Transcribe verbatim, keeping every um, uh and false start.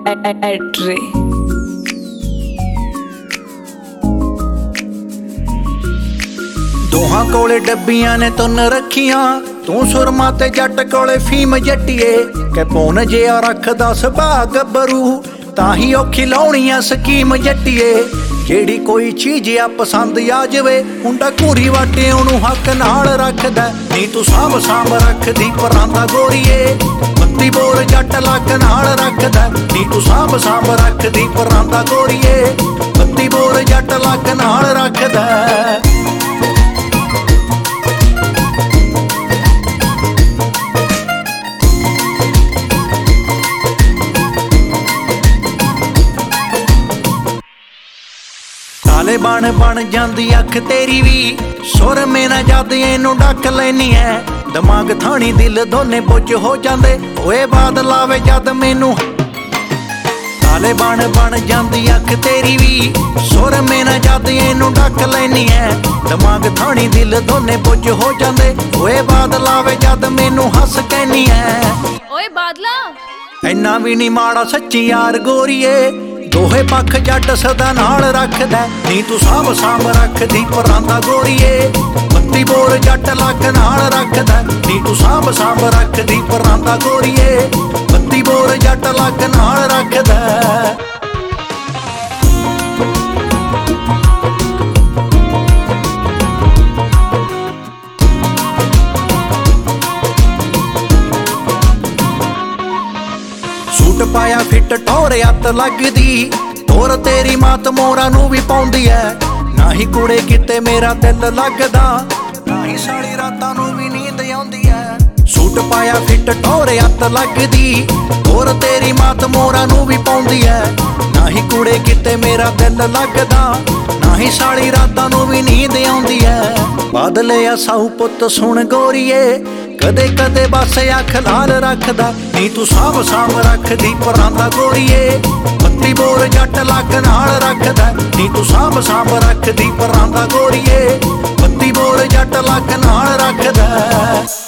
ਐਟਰੇ ਦੋਹਾਂ ਕੋਲੇ ਡੱਬੀਆਂ ਨੇ ਤੁੰਨ ਰੱਖੀਆਂ, ਤੂੰ ਸੁਰਮਾ ਤੇ ਜੱਟ ਕੋਲੇ ਫੀਮ ਜੱਟੀਏ। ਕਿ ਪੌਣ ਜਿਹਾ ਰੱਖਦਾ ਸੁਭਾਅ ਗੱਭਰੂ, ਤਾਂ ਹੀ ਔਖੀ ਲਾਉਣੀ ਆ ਸਕੀਮ ਜੱਟੀਏ। ਜਿਹੜੀ ਕੋਈ ਚੀਜ਼ ਆ ਪਸੰਦ ਆ ਜਾਵੇ, ਮੁੰਡਾ ਘੂਰੀ ਵਾਟੇ ਉਹਨੂੰ ਹੱਕ ਨਾਲ ਰੱਖਦਾ। ਨੀ ਤੂੰ ਸਾਂਭ ਸਾਂਭ ਰੱਖਦੀ ਪਰਾਂਦਾ ਗੋਰੀਏ, ਬੱਤੀ ਬੋਰ ਜੱਟ ਲੱਕ ਨਾਲ ਰੱਖਦਾ। ਨੀ ਤੂੰ ਸਾਂਭ ਸਾਂਭ ਰੱਖਦੀ ਪਰਾਂਦਾ ਗੋਰੀਏ, ਬੱਤੀ ਬੋਰ ਜੱਟ ਲੱਕ ਨਾਲ ਰੱਖਦਾ। ਕਾਲੇ ਬਣ ਬਣ ਜਾਂਦੀ ਅੱਖ ਤੇਰੀ ਵੀ, ਸੁਰਮੇ ਨਾ ਜਦ ਇਹਨੂੰ ਡੱਕ ਲੈਨੀ ਐ। ਦਿਮਾਗ ਥਾਣੀ ਦਿਲ ਦੋਨੇ ਬੁੱਝ ਹੋ ਜਾਂਦੇ, ਓਏ ਬਾਦਲ ਆਵੇ ਜਦ ਮੈਨੂੰ। ਕਾਲੇ ਬਣ ਬਣ ਜਾਂਦੀ ਅੱਖ ਤੇਰੀ ਵੀ, ਸੁਰਮੇ ਨਾ ਜਦ ਇਹਨੂੰ ਡੱਕ ਲੈਨੀ ਐ। ਦਿਮਾਗ ਥਾਣੀ ਦਿਲ ਦੋਨੇ ਬੁੱਝ ਹੋ ਜਾਂਦੇ, ਓਏ ਬਾਦਲ ਆਵੇ ਜਦ ਮੈਨੂੰ ਹੱਸ ਕਹਿਨੀ ਐ। ਓਏ ਬਾਦਲਾ ਇੰਨਾ ਵੀ ਨੀ ਮਾੜਾ ਸੱਚੀ ਯਾਰ ਗੋਰੀਏ, ਦੋਹੇ ਪੱਖ ਜੱਟ ਸਦਾ ਨਾਲ ਰੱਖਦਾ। ਨੀ ਤੂੰ ਸਾਂਭ ਸਾਂਭ ਰੱਖਦੀ ਪਰਾਂਦਾ ਗੋਰੀਏ, ਬੱਤੀ ਬੋਰ ਜੱਟ ਲੱਕ ਨਾਲ ਰੱਖਦਾ। ਨੀ ਤੂੰ ਸਾਂਭ ਸਾਂਭ ਰੱਖਦੀ ਪਰਾਂਦਾ ਗੋਰੀਏ, ਬੱਤੀ ਬੋਰ ਜੱਟ ਲੱਕ ਨਾਲ ਰੱਖਦਾ। ਸੂਟ ਪਾਇਆ ਫਿੱਟ ਟੌਰ ਅੱਤ ਲੱਗਦੀ, ਹੋਰ ਤੇਰੀ ਮਾਤ ਮੋਰਾਂ ਨੂੰ ਵੀ ਪਾਉਂਦੀ ਐ। ਨਾ ਹੀ ਕੁੜੇ ਕਿਤੇ ਮੇਰਾ ਦਿਲ ਲੱਗਦਾ, ਨਾ ਹੀ ਸਾਲੀ ਰਾਤਾਂ ਨੂੰ ਵੀ ਨੀਂਦ ਆਉਂਦੀ ਐ। ਸੂਟ ਪਾਇਆ ਫਿੱਟ ਟੌਰ ਅੱਤ ਲੱਗਦੀ, ਹੋਰ ਤੇਰੀ ਮਾਤ ਮੋਰਾਂ ਨੂੰ ਵੀ ਪਾਉਂਦੀ ਐ। ਨਾ ਹੀ ਕੁੜੇ ਕਿਤੇ ਮੇਰਾ ਦਿਲ ਲੱਗਦਾ, ਨਾ ਹੀ ਸਾਲੀ ਰਾਤਾਂ ਨੂੰ ਵੀ ਨੀਂਦ ਆਉਂਦੀ ਐ। ਬਾਦਲਿਆ ਸਾਊ ਪੁੱਤ ਸੁਣ ਗੋਰੀਏ, ਕਦੇ ਕਦੇ ਬਸ ਅੱਖ ਲਾਲ ਰੱਖਦਾ। ਨੀ ਤੂੰ ਸਾਂਭ ਸਾਂਭ ਰੱਖਦੀ ਪਰਾਂਦਾ ਗੋਰੀਏ, ਬੱਤੀ ਬੋਰ ਜੱਟ ਲੱਕ ਨਾਲ ਰੱਖਦਾ। ਨੀ ਤੂੰ ਸਾਂਭ ਸਾਂਭ ਰੱਖਦੀ ਪਰਾਂਦਾ ਗੋਰੀਏ, ਬੱਤੀ ਬੋਰ ਜੱਟ ਲੱਕ ਨਾਲ ਰੱਖਦਾ।